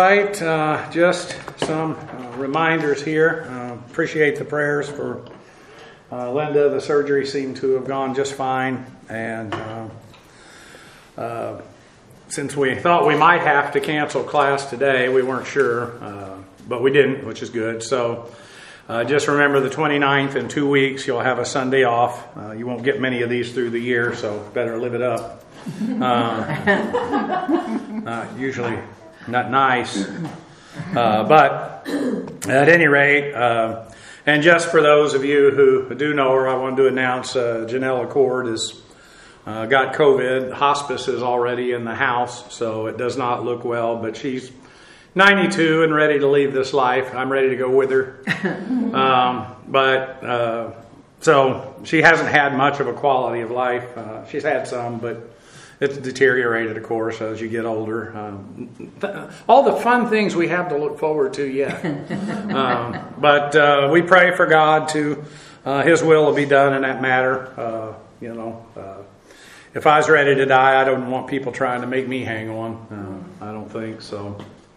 right, just some reminders here. Appreciate the prayers for Linda. The surgery seemed to have gone just fine, and since we thought we might have to cancel class today, we weren't sure, but we didn't, which is good. So just remember the 29th in 2 weeks, you'll have a Sunday off. You won't get many of these through the year, so better live it up. Usually not nice, but at any rate, and just for those of you who do know her, I wanted to announce Janelle Accord has got COVID. Hospice is already in the house, so it does not look well, but she's 92 and ready to leave this life. I'm ready to go with her. So she hasn't had much of a quality of life. She's had some, but it's deteriorated, of course, as you get older. All the fun things we have to look forward to yet. But we pray for God to, His will be done in that matter. If I was ready to die, I don't want people trying to make me hang on. I don't think so.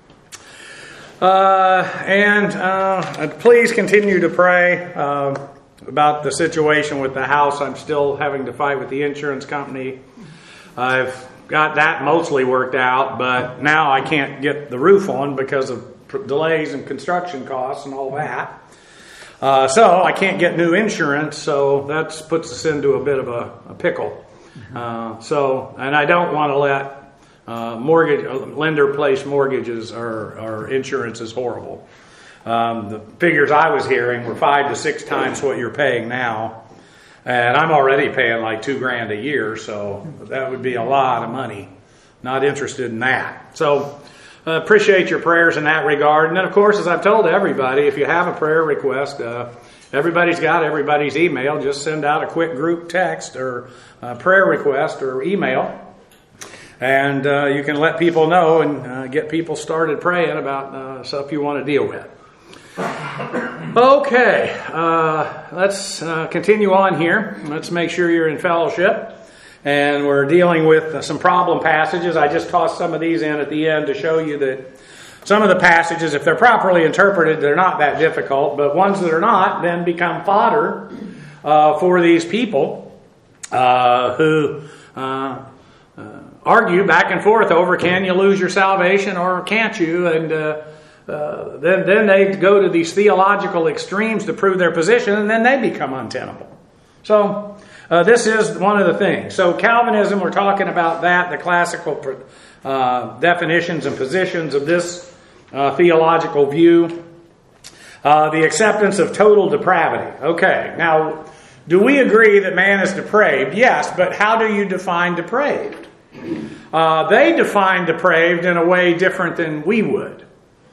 Please continue to pray about the situation with the house. I'm still having to fight with the insurance company. I've got that mostly worked out, but now I can't get the roof on because of delays and construction costs and all that. So I can't get new insurance, so that puts us into a bit of a pickle. And I don't want to let lender place mortgages or insurance is horrible. The figures I was hearing were 5 to 6 times what you're paying now. And I'm already paying like $2,000 a year, so that would be a lot of money. Not interested in that. So appreciate your prayers in that regard. And then, of course, as I've told everybody, if you have a prayer request, everybody's got everybody's email. Just send out a quick group text or prayer request or email. And you can let people know and get people started praying about stuff you want to deal with. Okay, let's continue on here. Let's make sure you're in fellowship. And we're dealing with some problem passages. I just tossed some of these in at the end to show you that some of the passages, if they're properly interpreted, they're not that difficult. But ones that are not then become fodder for these people who argue back and forth over can you lose your salvation or can't you? And then they go to these theological extremes to prove their position, and then they become untenable. So this is one of the things. So Calvinism, we're talking about that, the classical definitions and positions of this theological view. The acceptance of total depravity. Okay, now, do we agree that man is depraved? Yes, but how do you define depraved? They define depraved in a way different than we would.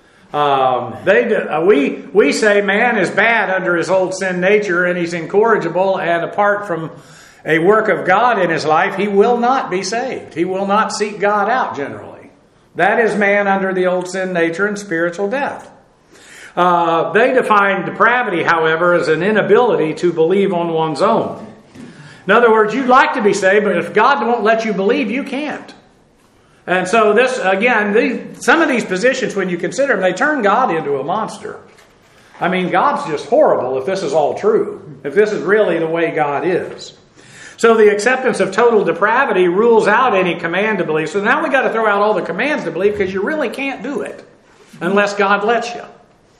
We say man is bad under his old sin nature and he's incorrigible, and apart from a work of God in his life, he will not be saved. He will not seek God out generally. That is man under the old sin nature and spiritual death. They define depravity, however, as an inability to believe on one's own. In other words, you'd like to be saved, but if God won't let you believe, you can't. And so this, again, some of these positions, when you consider them, they turn God into a monster. I mean, God's just horrible if this is all true, if this is really the way God is. So the acceptance of total depravity rules out any command to believe. So now we got to throw out all the commands to believe because you really can't do it unless God lets you.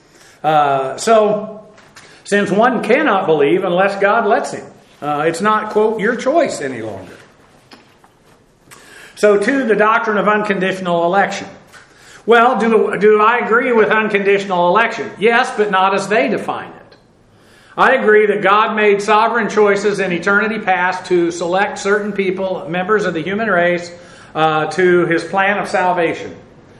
So since one cannot believe unless God lets him, it's not, quote, your choice any longer. So to the doctrine of unconditional election. Well, do I agree with unconditional election? Yes, but not as they define it. I agree that God made sovereign choices in eternity past to select certain people, members of the human race, to His plan of salvation.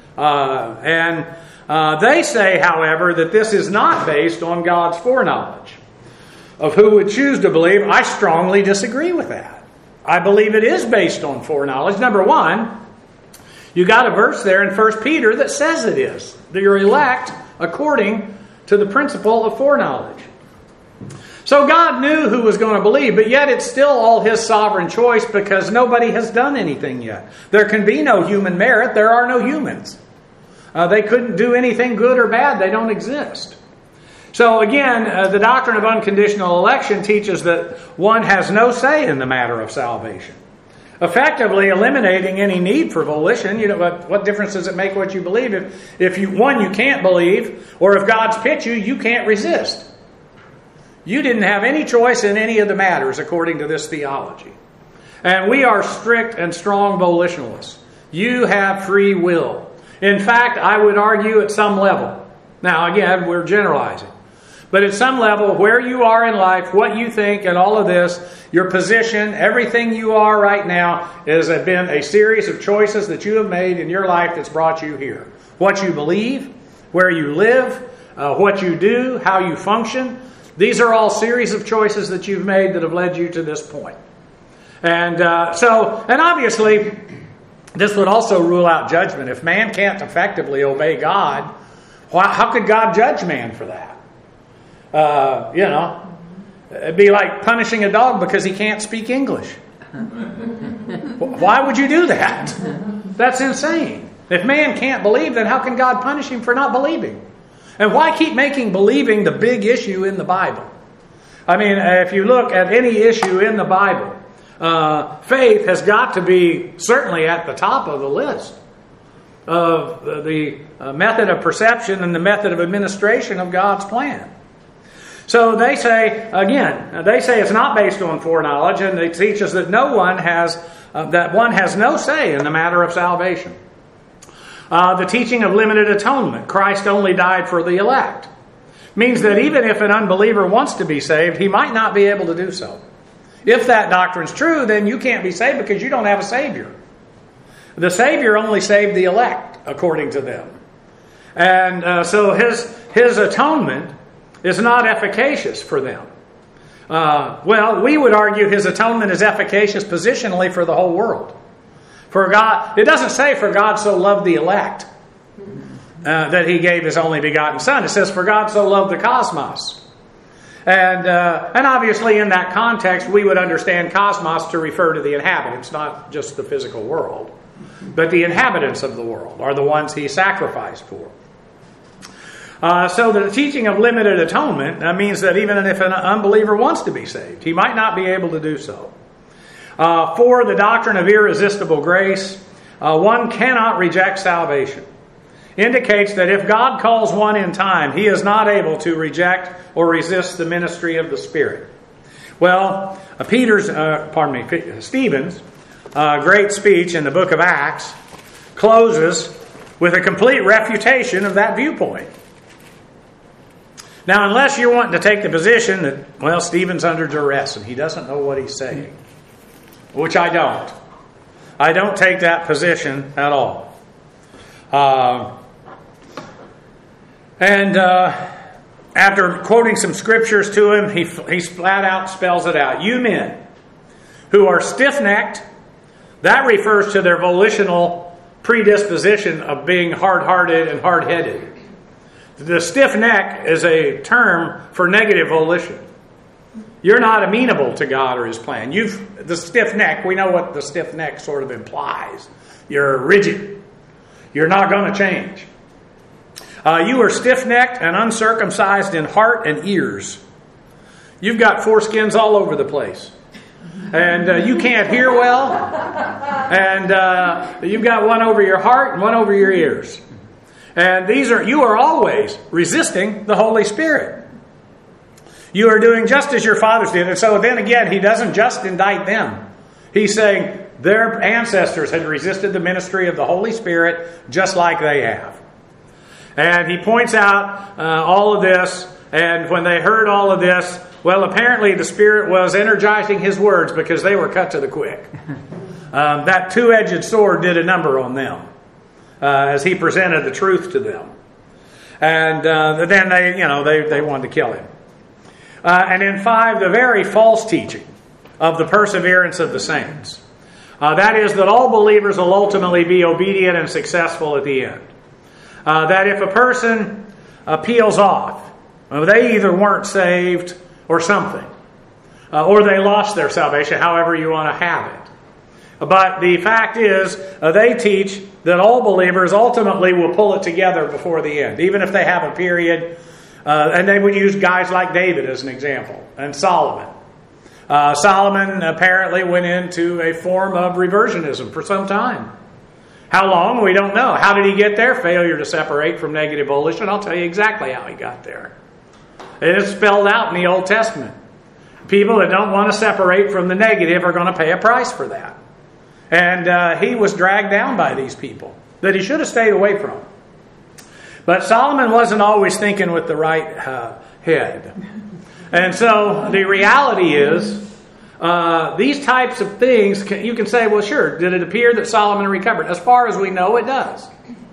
They say, however, that this is not based on God's foreknowledge of who would choose to believe. I strongly disagree with that. I believe it is based on foreknowledge. Number one, you got a verse there in 1 Peter that says it is. That you're elect according to the principle of foreknowledge. So God knew who was going to believe, but yet it's still all His sovereign choice because nobody has done anything yet. There can be no human merit. There are no humans. They couldn't do anything good or bad. They don't exist. So again, the doctrine of unconditional election teaches that one has no say in the matter of salvation, effectively eliminating any need for volition. You know, what difference does it make what you believe if you can't believe, or if God's picked you, you can't resist. You didn't have any choice in any of the matters according to this theology. And we are strict and strong volitionalists. You have free will. In fact, I would argue at some level. Now, again, we're generalizing. But at some level, where you are in life, what you think, and all of this, your position, everything you are right now has been a series of choices that you have made in your life that's brought you here. What you believe, where you live, what you do, how you function. These are all series of choices that you've made that have led you to this point. And obviously, this would also rule out judgment. If man can't effectively obey God, how could God judge man for that? It'd be like punishing a dog because he can't speak English. Why would you do that? That's insane. If man can't believe, then how can God punish him for not believing? And why keep making believing the big issue in the Bible? I mean, if you look at any issue in the Bible, faith has got to be certainly at the top of the list of the method of perception and the method of administration of God's plan. So they say, again, it's not based on foreknowledge, and they teach us that one has no say in the matter of salvation. The teaching of limited atonement, Christ only died for the elect, means that even if an unbeliever wants to be saved, he might not be able to do so. If that doctrine's true, then you can't be saved because you don't have a Savior. The Savior only saved the elect, according to them. And so his atonement is not efficacious for them. We would argue his atonement is efficacious positionally for the whole world. For God, it doesn't say for God so loved the elect that he gave his only begotten Son. It says for God so loved the cosmos. And obviously in that context we would understand cosmos to refer to the inhabitants, not just the physical world. But the inhabitants of the world are the ones he sacrificed for. So the teaching of limited atonement means that even if an unbeliever wants to be saved, he might not be able to do so. For the doctrine of irresistible grace, one cannot reject salvation. Indicates that if God calls one in time, he is not able to reject or resist the ministry of the Spirit. Well, Stephen's great speech in the book of Acts closes with a complete refutation of that viewpoint. Now, unless you're wanting to take the position that, Stephen's under duress and he doesn't know what he's saying, which I don't. I don't take that position at all. After quoting some scriptures to him, he flat out spells it out. You men who are stiff-necked, that refers to their volitional predisposition of being hard-hearted and hard-headed. The stiff neck is a term for negative volition. You're not amenable to God or his plan. The stiff neck, we know what the stiff neck sort of implies. You're rigid. You're not going to change. You are stiff-necked and uncircumcised in heart and ears. You've got foreskins all over the place. And you can't hear well. And you've got one over your heart and one over your ears. And you are always resisting the Holy Spirit. You are doing just as your fathers did. And so then again, he doesn't just indict them. He's saying their ancestors had resisted the ministry of the Holy Spirit just like they have. And he points out all of this. And when they heard all of this, apparently the Spirit was energizing his words because they were cut to the quick. That two-edged sword did a number on them as he presented the truth to them. And then they wanted to kill him. And in 5, the very false teaching of the perseverance of the saints. That is that all believers will ultimately be obedient and successful at the end. That if a person peels off, they either weren't saved or something. Or they lost their salvation, however you want to have it. But the fact is, they teach that all believers ultimately will pull it together before the end, even if they have a period. And they would use guys like David as an example, and Solomon. Solomon apparently went into a form of reversionism for some time. How long? We don't know. How did he get there? Failure to separate from negative volition. I'll tell you exactly how he got there. It is spelled out in the Old Testament. People that don't want to separate from the negative are going to pay a price for that. And he was dragged down by these people that he should have stayed away from. But Solomon wasn't always thinking with the right head. And so the reality is, these types of things, you can say, well, sure, did it appear that Solomon recovered? As far as we know, it does.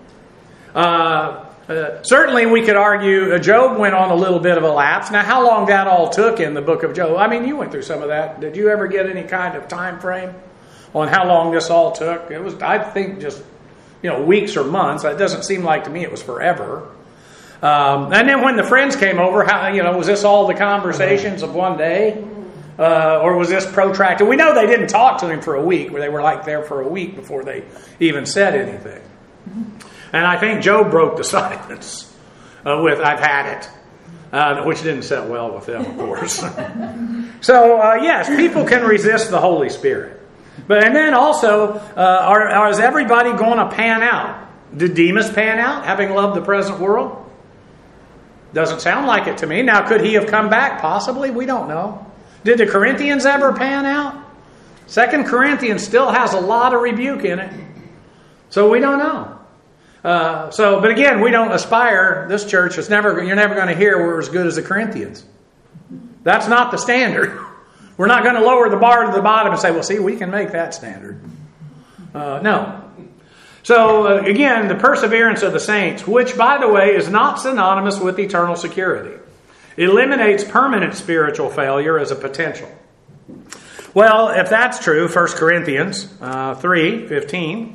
Certainly we could argue Job went on a little bit of a lapse. Now, how long that all took in the book of Job? I mean, you went through some of that. Did you ever get any kind of time frame on how long this all took? It was, I think, just weeks or months. It doesn't seem like to me it was forever. And then when the friends came over, was this all the conversations of one day? Or was this protracted? We know they didn't talk to him for a week, where they were there for a week before they even said anything. And I think Job broke the silence with, "I've had it," which didn't set well with them, of course. So, yes, people can resist the Holy Spirit. And then also, is everybody going to pan out? Did Demas pan out, having loved the present world? Doesn't sound like it to me. Now, could he have come back? Possibly. We don't know. Did the Corinthians ever pan out? 2 Corinthians still has a lot of rebuke in it. So we don't know. But again, we don't aspire. This church is you're never going to hear we're as good as the Corinthians. That's not the standard. We're not going to lower the bar to the bottom and say, well, see, we can make that standard. No. So again, the perseverance of the saints, which, by the way, is not synonymous with eternal security, eliminates permanent spiritual failure as a potential. Well, if that's true, 1 Corinthians 3:15.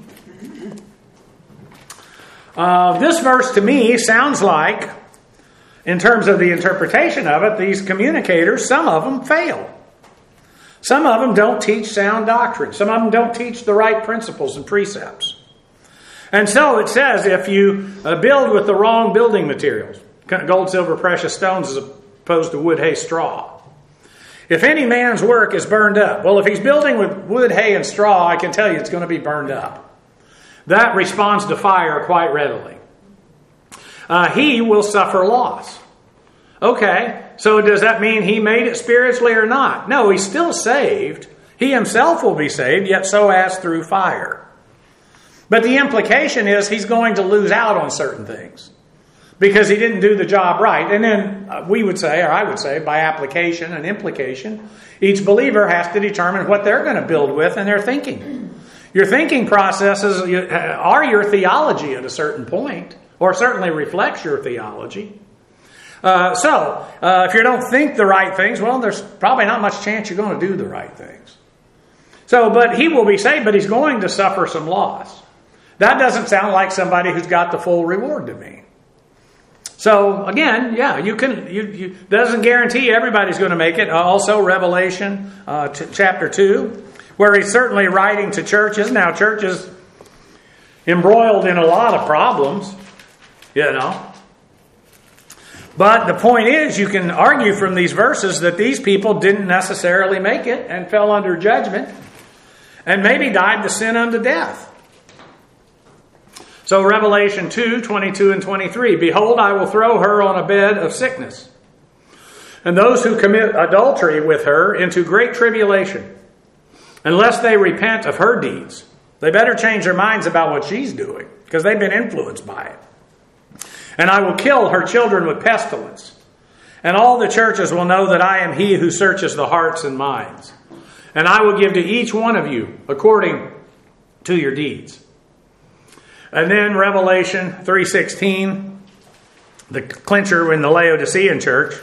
This verse to me sounds like, in terms of the interpretation of it, these communicators, some of them fail. Some of them don't teach sound doctrine. Some of them don't teach the right principles and precepts. And so it says, if you build with the wrong building materials, gold, silver, precious stones as opposed to wood, hay, straw. If any man's work is burned up. Well, if he's building with wood, hay, and straw, I can tell you it's going to be burned up. That responds to fire quite readily. He will suffer loss. Okay, so does that mean he made it spiritually or not? No, he's still saved. He himself will be saved, yet so as through fire. But the implication is he's going to lose out on certain things because he didn't do the job right. And then we would say, or I would say, by application and implication, each believer has to determine what they're going to build with in their thinking. Your thinking processes are your theology at a certain point, or certainly reflects your theology. So if you don't think the right things, well, there's probably not much chance you're going to do the right things. So, but he will be saved, but he's going to suffer some loss. That doesn't sound like somebody who's got the full reward to me. So again, yeah, you doesn't guarantee everybody's going to make it. Also, Revelation chapter 2, where he's certainly writing to churches. Now, churches embroiled in a lot of problems, But the point is, you can argue from these verses that these people didn't necessarily make it and fell under judgment and maybe died to sin unto death. So Revelation 2:22 and 23, "Behold, I will throw her on a bed of sickness, and those who commit adultery with her into great tribulation, unless they repent of her deeds." They better change their minds about what she's doing, because they've been influenced by it. "And I will kill her children with pestilence, and all the churches will know that I am he who searches the hearts and minds. And I will give to each one of you according to your deeds." And then Revelation 3:16, the clincher in the Laodicean church.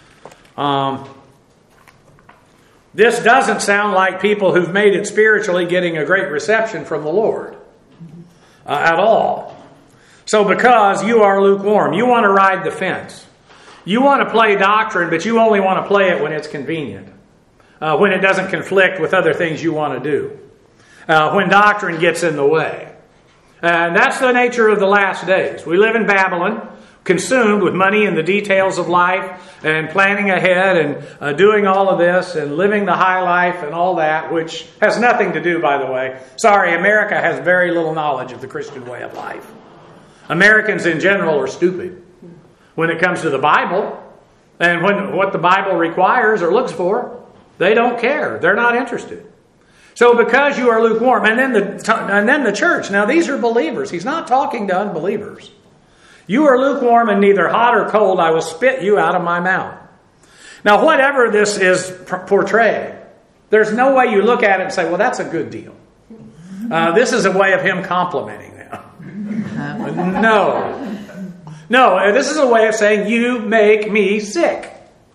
This doesn't sound like people who've made it spiritually getting a great reception from the Lord at all. So because you are lukewarm, you want to ride the fence. You want to play doctrine, but you only want to play it when it's convenient. When it doesn't conflict with other things you want to do. when doctrine gets in the way. And that's the nature of the last days. We live in Babylon, consumed with money and the details of life and planning ahead and doing all of this and living the high life and all that, which has nothing to do, by the way. Sorry, America has very little knowledge of the Christian way of life. Americans in general are stupid when it comes to the Bible. And when what the Bible requires or looks for, they don't care. They're not interested. So because you are lukewarm, and then the church. Now these are believers. He's not talking to unbelievers. You are lukewarm and neither hot or cold. I will spit you out of my mouth. Now whatever this is portrayed, there's no way you look at it and say, well, that's a good deal. This is a way of him complimenting them. No, this is a way of saying, you make me sick.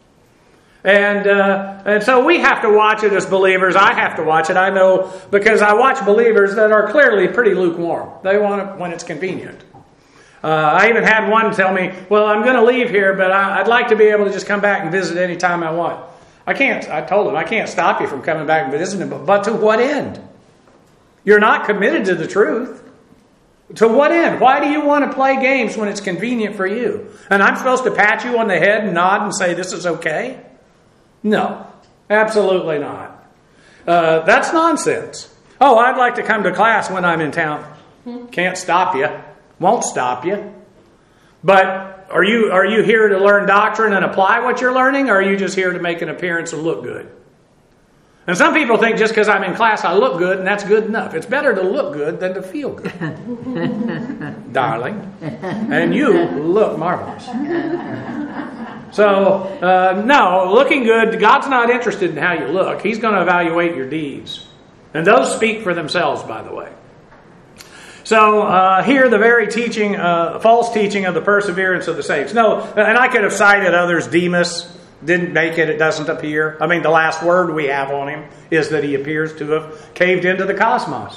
And so we have to watch it as believers. I have to watch it. I know because I watch believers that are clearly pretty lukewarm. They want it when it's convenient. I even had one tell me, well, I'm going to leave here, but I'd like to be able to just come back and visit any time I want. I can't. I told him, I can't stop you from coming back and visiting, but to what end? You're not committed to the truth. To what end? Why do you want to play games when it's convenient for you? And I'm supposed to pat you on the head and nod and say this is okay? No, absolutely not. That's nonsense. Oh, I'd like to come to class when I'm in town. Can't stop you. Won't stop you. But are you here to learn doctrine and apply what you're learning, or are you just here to make an appearance and look good? And some people think just because I'm in class I look good and that's good enough. It's better to look good than to feel good. Darling. And you look marvelous. So, no, looking good, God's not interested in how you look. He's going to evaluate your deeds. And those speak for themselves, by the way. So, here the very teaching, false teaching of the perseverance of the saints. No, and I could have cited others. Demas didn't make it. It doesn't appear. I mean, the last word we have on him is that he appears to have caved into the cosmos.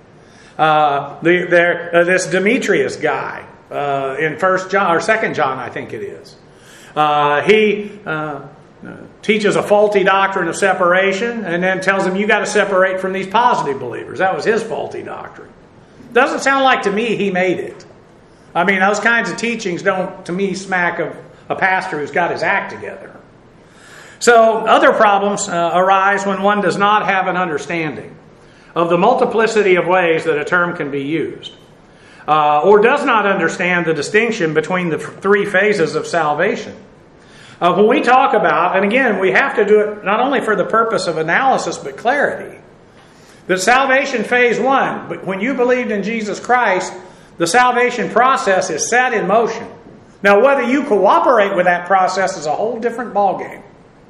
This Demetrius guy in 1 John or 2 John, I think it is. He teaches a faulty doctrine of separation and then tells them you got to separate from these positive believers. That was his faulty doctrine. Doesn't sound like to me he made it. I mean, those kinds of teachings don't, to me, smack of a pastor who's got his act together. So other problems arise when one does not have an understanding of the multiplicity of ways that a term can be used, or does not understand the distinction between the three phases of salvation. When we talk about, and again, we have to do it not only for the purpose of analysis, but clarity. The salvation phase 1, but when you believed in Jesus Christ, the salvation process is set in motion. Now, whether you cooperate with that process is a whole different ballgame.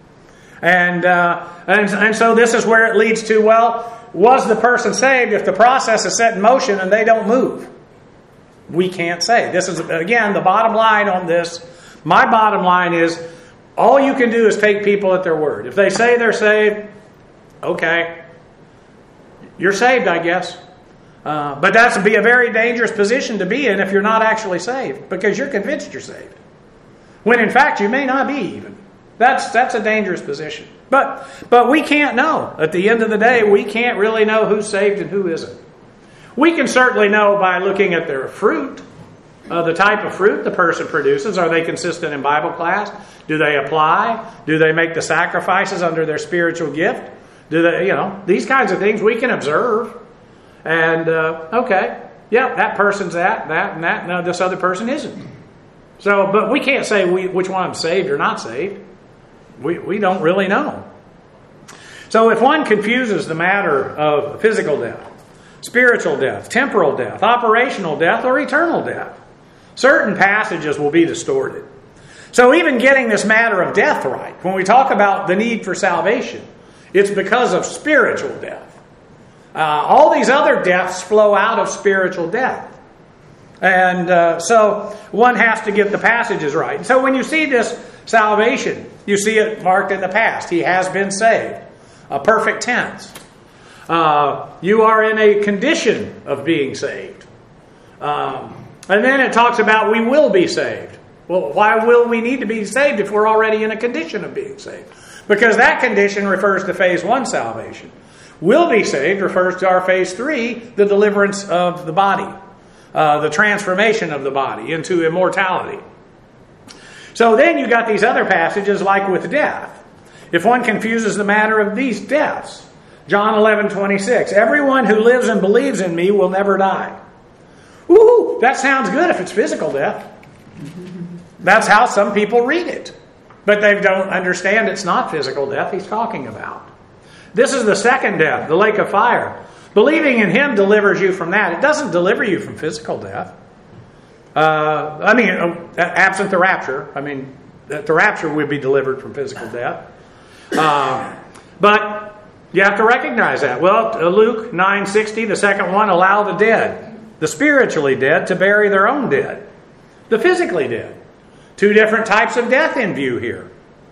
And so this is where it leads to, well, was the person saved if the process is set in motion and they don't move? We can't say. This is, again, the bottom line on this. My bottom line is, all you can do is take people at their word. If they say they're saved, okay, you're saved, I guess. But that's be a very dangerous position to be in if you're not actually saved, because you're convinced you're saved, when in fact you may not be even. That's a dangerous position. But we can't know. At the end of the day, we can't really know who's saved and who isn't. We can certainly know by looking at their fruit, the type of fruit the person produces. Are they consistent in Bible class? Do they apply? Do they make the sacrifices under their spiritual gift? Do they, these kinds of things we can observe. And, okay, yeah, that person's that, and that. No, this other person isn't. So, but we can't say which one is saved or not saved. We don't really know. So if one confuses the matter of physical death, spiritual death, temporal death, operational death, or eternal death, certain passages will be distorted. So even getting this matter of death right, when we talk about the need for salvation, it's because of spiritual death. All these other deaths flow out of spiritual death. And so one has to get the passages right. So when you see this salvation, you see it marked in the past. He has been saved. A perfect tense. You are in a condition of being saved. And then it talks about we will be saved. Well, why will we need to be saved if we're already in a condition of being saved? Because that condition refers to phase 1 salvation. will be saved refers to our phase 3, the deliverance of the body, the transformation of the body into immortality. So then you got these other passages like with death. If one confuses the matter of these deaths, John 11:26, everyone who lives and believes in me will never die. Woo, that sounds good if it's physical death. That's how some people read it. But they don't understand it's not physical death he's talking about. This is the second death, the lake of fire. Believing in him delivers you from that. It doesn't deliver you from physical death. Absent the rapture. The rapture would be delivered from physical death. But you have to recognize that. Well, Luke 9:60, the second one, allow the dead, the spiritually dead, to bury their own dead. The physically dead. Two different types of death in view here.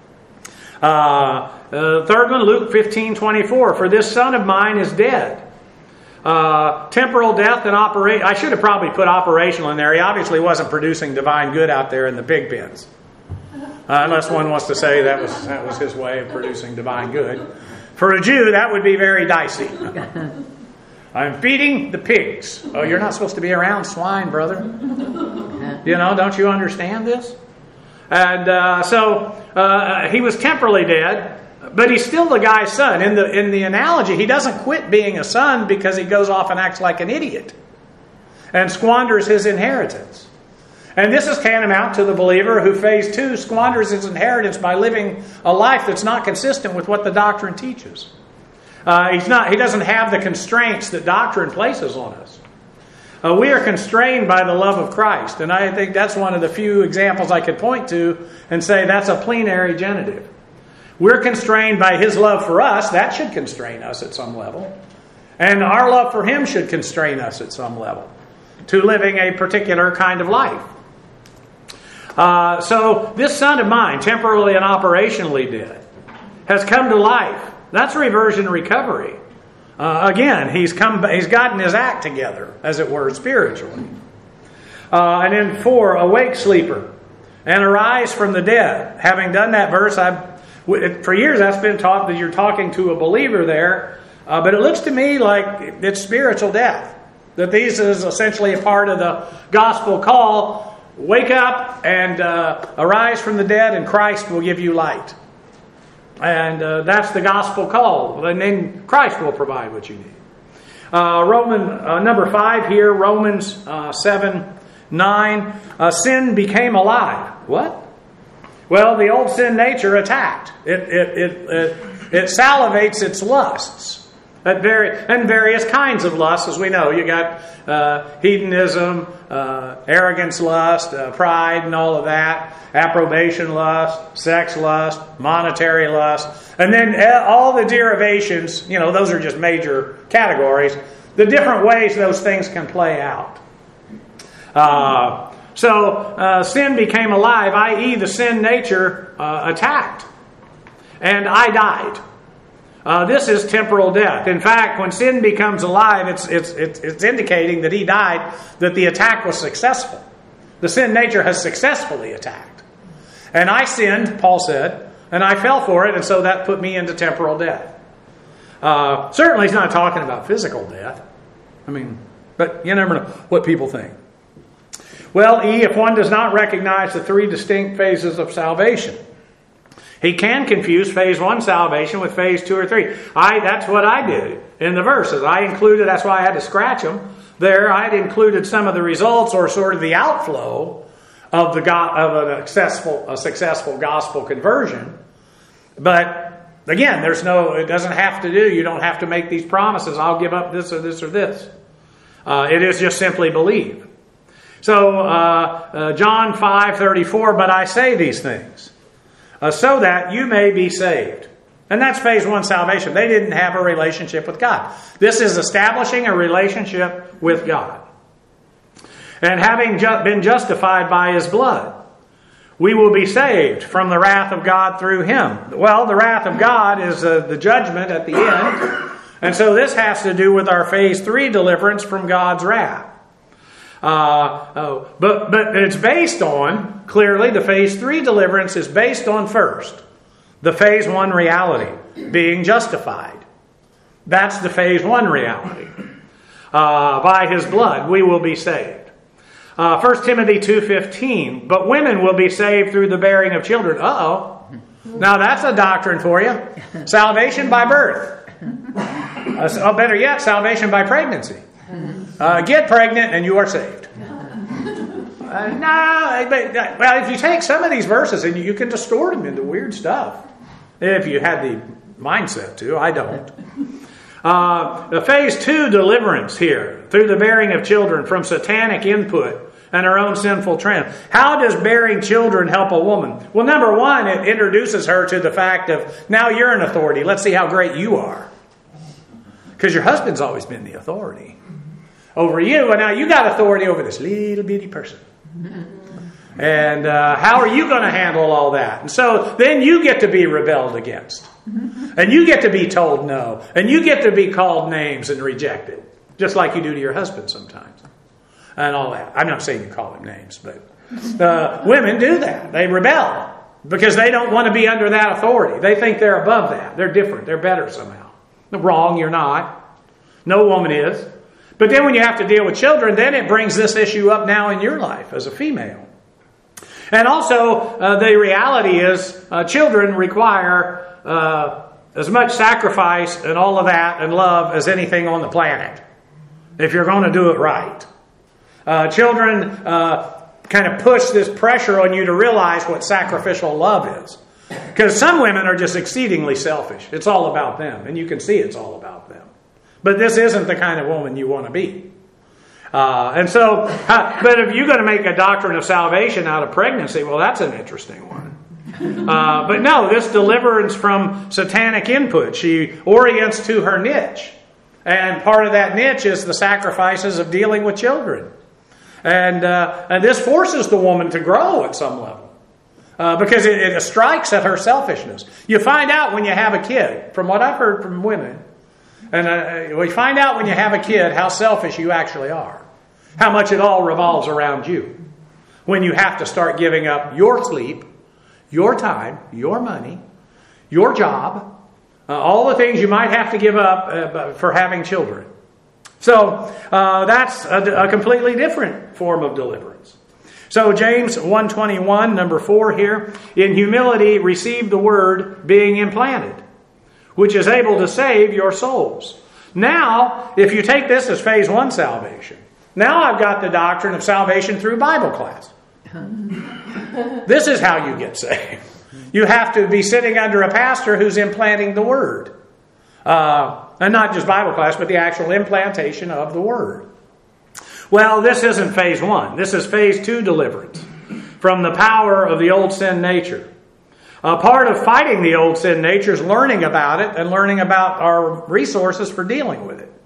Third one, Luke 15:24, for this son of mine is dead. Temporal death and operation. I should have probably put operational in there. He obviously wasn't producing divine good out there in the pig pens. Unless one wants to say that was his way of producing divine good. For a Jew, that would be very dicey. I'm feeding the pigs. Oh, you're not supposed to be around swine, brother. Don't you understand this? And so he was temporally dead, but he's still the guy's son. In the analogy, he doesn't quit being a son because he goes off and acts like an idiot and squanders his inheritance. And this is tantamount to the believer who, phase 2, squanders his inheritance by living a life that's not consistent with what the doctrine teaches. He doesn't have the constraints that doctrine places on us. We are constrained by the love of Christ. And I think that's one of the few examples I could point to and say that's a plenary genitive. We're constrained by his love for us. That should constrain us at some level. And our love for him should constrain us at some level to living a particular kind of life. So this son of mine, temporally and operationally dead, has come to life. That's reversion recovery. Again, he's gotten his act together, as it were, spiritually. And then 4, awake sleeper, and arise from the dead. Having done that verse, for years that's been taught that you're talking to a believer there, but it looks to me like it's spiritual death. That this is essentially a part of the gospel call. Wake up and arise from the dead, and Christ will give you light. And that's the gospel call. And then Christ will provide what you need. Number 5 here, Romans 7:9. Sin became alive. What? Well, the old sin nature attacked. It salivates its lusts. And various kinds of lusts, as we know. You got hedonism, arrogance lust, pride and all of that, approbation lust, sex lust, monetary lust, and then all the derivations, those are just major categories, the different ways those things can play out. So sin became alive, i.e. the sin nature attacked. And I died. This is temporal death. In fact, when sin becomes alive, it's indicating that he died, that the attack was successful. The sin nature has successfully attacked. And I sinned, Paul said, and I fell for it, and so that put me into temporal death. Certainly he's not talking about physical death. But you never know what people think. Well, if one does not recognize the 3 distinct phases of salvation, he can confuse phase 1 salvation with phase 2 or 3. That's what I did in the verses. That's why I had to scratch them there. I had included some of the results or sort of the outflow of a successful gospel conversion. But again, it doesn't have to you don't have to make these promises. I'll give up this or this or this. It is just simply believe. So John 5:34, but I say these things, so that you may be saved. And that's phase 1 salvation. They didn't have a relationship with God. This is establishing a relationship with God. And having been justified by his blood, we will be saved from the wrath of God through him. Well, the wrath of God is the judgment at the end. And so this has to do with our phase 3 deliverance from God's wrath. But it's based on, clearly, the phase 3 deliverance is based on first, the phase 1 reality, being justified. That's the phase 1 reality. By his blood, we will be saved. 1 Timothy 2:15, but women will be saved through the bearing of children. Uh-oh. Now that's a doctrine for you. Salvation by birth. Better yet, salvation by pregnancy. Get pregnant and you are saved. Well, if you take some of these verses and you can distort them into weird stuff. If you had the mindset to, I don't. The phase 2 deliverance here, through the bearing of children from satanic input and her own sinful trend. How does bearing children help a woman? Well, number one, it introduces her to the fact of, now you're an authority. Let's see how great you are. Because your husband's always been the authority over you, and now you got authority over this little bitty person. And how are you going to handle all that? And so then you get to be rebelled against. And you get to be told no. And you get to be called names and rejected. Just like you do to your husband sometimes. And all that. I'm not saying you call them names, but women do that. They rebel. Because they don't want to be under that authority. They think they're above that. They're different. They're better somehow. Wrong, you're not. No woman is. But then when you have to deal with children, then it brings this issue up now in your life as a female. And also, the reality is, children require as much sacrifice and all of that and love as anything on the planet, if you're going to do it right. Children kind of push this pressure on you to realize what sacrificial love is. Because some women are just exceedingly selfish. It's all about them, and you can see it's all about them. But this isn't the kind of woman you want to be. But if you're going to make a doctrine of salvation out of pregnancy, well, that's an interesting one. But no, this deliverance from satanic input, she orients to her niche. And part of that niche is the sacrifices of dealing with children. And this forces the woman to grow at some level. Because it strikes at her selfishness. You find out when you have a kid, from what I've heard from women, and we find out when you have a kid how selfish you actually are. How much it all revolves around you. When you have to start giving up your sleep, your time, your money, your job, all the things you might have to give up for having children. So that's a completely different form of deliverance. So James 1:21, number 4 here, in humility receive the word being implanted, which is able to save your souls. Now, if you take this as phase 1 salvation, now I've got the doctrine of salvation through Bible class. This is how you get saved. You have to be sitting under a pastor who's implanting the Word. And not just Bible class, but the actual implantation of the Word. Well, this isn't phase 1. This is phase 2 deliverance from the power of the old sin nature. Part of fighting the old sin nature is learning about it and learning about our resources for dealing with it.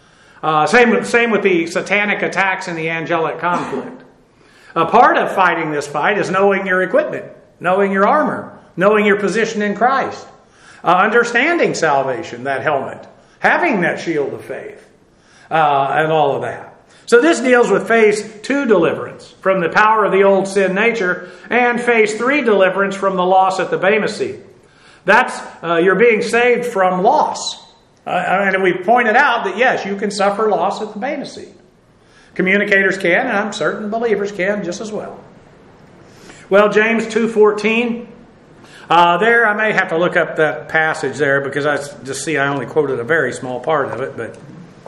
Same with the satanic attacks and the angelic conflict. A part of fighting this fight is knowing your equipment, knowing your armor, knowing your position in Christ, understanding salvation, that helmet, having that shield of faith, and all of that. So this deals with phase 2 deliverance from the power of the old sin nature and phase 3 deliverance from the loss at the Bema seat. That's, you're being saved from loss. And we pointed out that yes, you can suffer loss at the Bema seat. Communicators can, and I'm certain believers can just as well. Well, James 2:14. There, I may have to look up that passage there because I just see I only quoted a very small part of it. But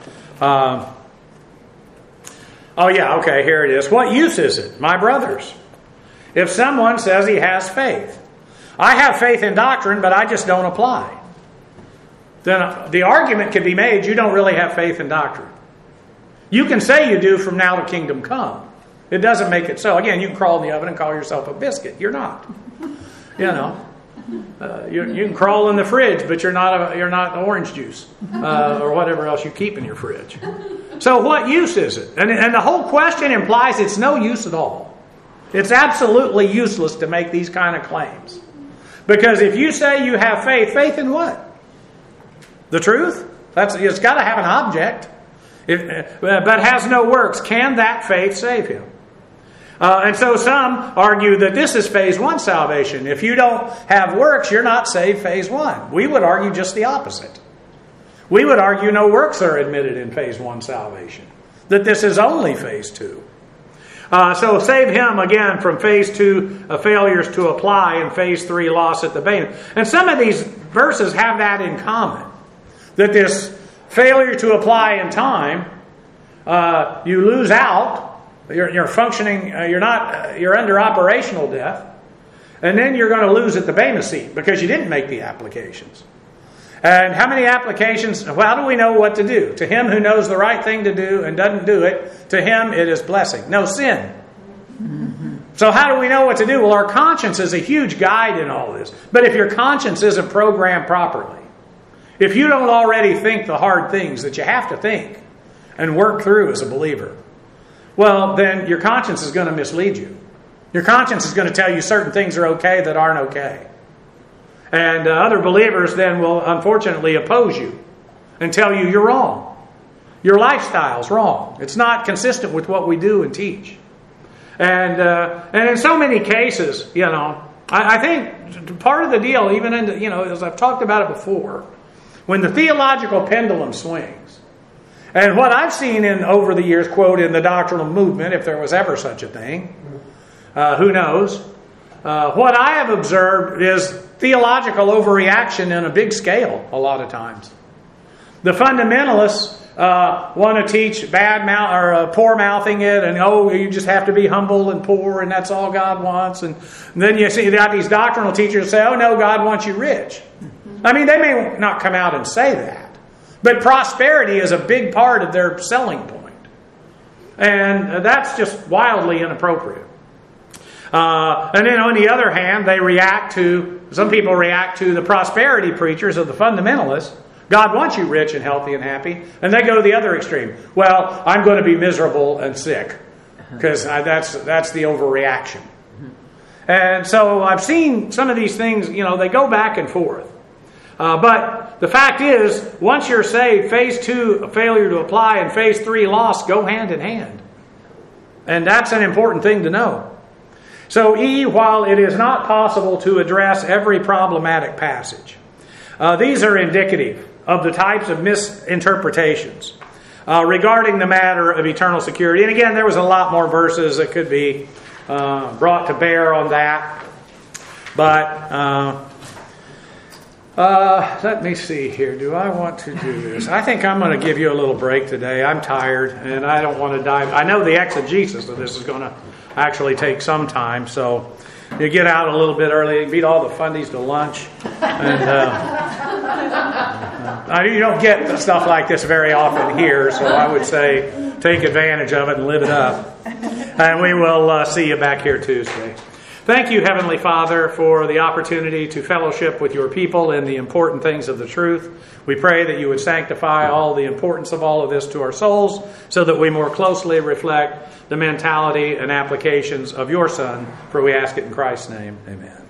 here it is. What use is it, my brothers, if someone says he has faith? I have faith in doctrine, but I just don't apply. Then the argument can be made you don't really have faith in doctrine. You can say you do from now to kingdom come. It doesn't make it so. Again, you can crawl in the oven and call yourself a biscuit. You're not. You know. You can crawl in the fridge, but you're not orange juice or whatever else you keep in your fridge. So what use is it? And the whole question implies it's no use at all. It's absolutely useless to make these kind of claims. Because if you say you have faith, faith in what? The truth? It's got to have an object. But has no works. Can that faith save him? And so some argue that this is phase 1 salvation. If you don't have works, you're not saved phase 1. We would argue just the opposite. We would argue no works are admitted in phase 1 salvation, that this is only phase 2. So save him again from phase 2 failures to apply and phase 3 loss at the bane. And some of these verses have that in common, that this failure to apply in time, you lose out, you're functioning, you're under operational death, and then you're going to lose at the Bema seat because you didn't make the applications. And how many applications? Well, how do we know what to do? To him who knows the right thing to do and doesn't do it, to him it is blessing. No sin. So how do we know what to do? Well, our conscience is a huge guide in all this. But if your conscience isn't programmed properly, if you don't already think the hard things that you have to think and work through as a believer, well, then your conscience is going to mislead you. Your conscience is going to tell you certain things are okay that aren't okay. And other believers then will unfortunately oppose you and tell you you're wrong. Your lifestyle's wrong. It's not consistent with what we do and teach. And in so many cases, I think part of the deal, even in as I've talked about it before, when the theological pendulum swings, and what I've seen over the years, quote, in the doctrinal movement, if there was ever such a thing, who knows? What I have observed is theological overreaction in a big scale a lot of times. The fundamentalists want to teach poor mouthing it, and you just have to be humble and poor, and that's all God wants. And then you see that these doctrinal teachers say, "Oh no, God wants you rich." I mean, they may not come out and say that, but prosperity is a big part of their selling point, and that's just wildly inappropriate. And then on the other hand, some people react to the prosperity preachers of the fundamentalists. God wants you rich and healthy and happy. And they go to the other extreme. Well, I'm going to be miserable and sick because that's the overreaction. And so I've seen some of these things, they go back and forth. But the fact is, once you're saved, phase 2, failure to apply, and phase 3, loss, go hand in hand. And that's an important thing to know. So while it is not possible to address every problematic passage, these are indicative of the types of misinterpretations regarding the matter of eternal security. And again, there was a lot more verses that could be brought to bear on that. But let me see here. Do I want to do this? I think I'm going to give you a little break today. I'm tired, and I don't want to dive. I know the exegesis of this is going to actually take some time, so you get out a little bit early, you beat all the fundies to lunch, and you don't get stuff like this very often here, so I would say take advantage of it and live it up. And we will see you back here Tuesday. Thank you, Heavenly Father, for the opportunity to fellowship with your people in the important things of the truth. We pray that you would sanctify all the importance of all of this to our souls so that we more closely reflect the mentality and applications of your Son. For we ask it in Christ's name. Amen.